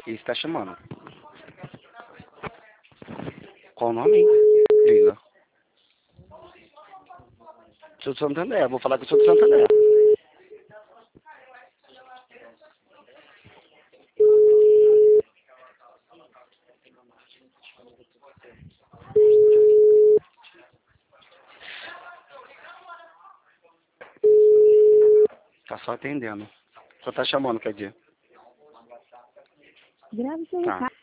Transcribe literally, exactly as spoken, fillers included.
Ele está chamando. Qual o nome? Diga. Sou de Santander, vou falar que eu sou de Santander. Tá só atendendo. Só tá chamando, quer dizer. Grave seu Tá. recado.